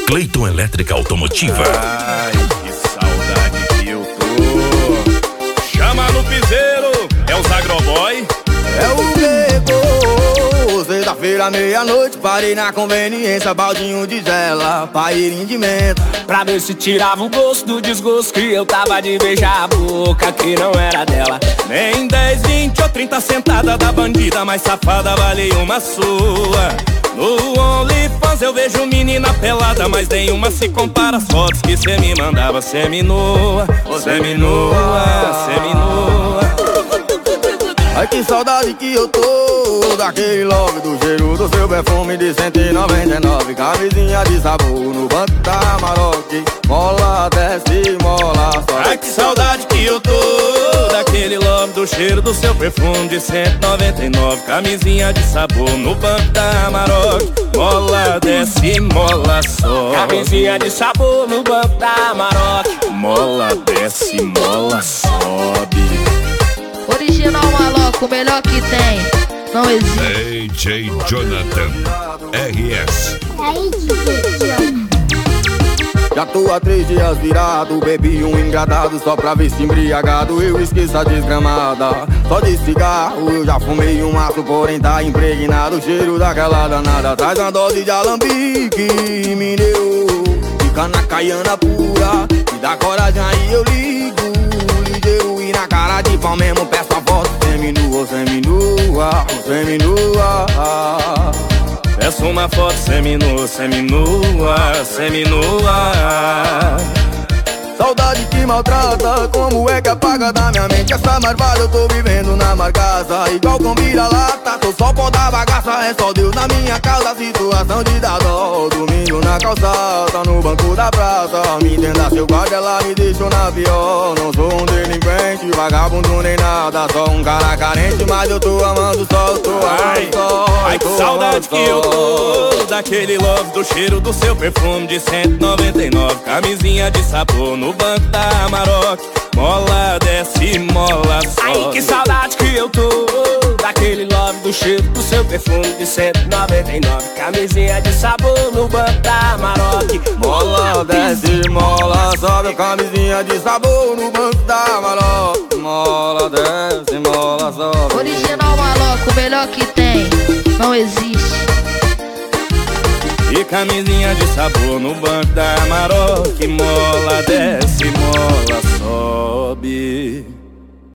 Cleiton Elétrica Automotiva. Ai, que saudade que eu tô. Chama no piseiro, é os agroboy. É o Bebo, sexta-feira, meia-noite, parei na conveniência, baldinho de gela, pairinho de menta, pra ver se tirava o gosto do desgosto que eu tava de beijar a boca que não era dela. Nem 10, 20 ou 30 sentada da bandida mais safada vale uma sua. No OnlyFans eu vejo menina pelada, mas nenhuma se compara às fotos que cê me mandava. Semi-nua, semi-nua, semi-nua. Ai, que saudade que eu tô daquele love, do cheiro do seu perfume de 199. Camisinha de sabor no banco da Maroc, mola, desce, mola, sobe. Ai, que saudade que eu tô daquele love, do cheiro do seu perfume de 199. Camisinha de sabor no banco da Maroc, mola, desce, mola, sobe. Camisinha de sabor no banco da Maroc, mola, desce, mola, sobe. Original Maloca, o melhor que tem, não existe. DJ Jonathan RS. Aí, DJ. Já tô há 3 dias virado, bebi um engradado só pra ver se embriagado eu esqueço a desgramada. Só de cigarro eu já fumei um maço, porém tá impregnado o cheiro daquela danada. Traz uma dose de alambique, me deu, fica na caiana pura, me dá coragem aí eu ligo, ligeiro e na cara de pau mesmo peço a foto. Seminua, seminua, seminua. Peço uma foto seminua, seminua, seminua. Saudade que maltrata, como é que apaga da minha mente essa marvada? Eu tô vivendo na marcaça, igual com vira-lata. Tô só pó da bagaça, é só Deus na minha causa. Situação de dar dó, domingo na calçada, no banco da praça. Me entenda, seu guarda, ela me deixou na pior. Não sou um delinquente, vagabundo nem nada, só um cara carente, mas eu tô amando só, eu tô amando só. Ai, que saudade que eu tô daquele love, do cheiro do seu perfume de 199. Camisinha de sabor no banco da Maroc, mola, desce, mola, sobe. ai, que saudade que eu tô daquele love, do cheiro do seu perfume de 199. Camisinha de sabor no banco da Maroc, mola, desce, mola, sobe. Camisinha de sabor no banco da Maroc, mola, desce, mola, sobe. Original Maloca, o melhor que tem, não existe. E camisinha de sabor no banco da Maroc, mola, desce, mola, sobe.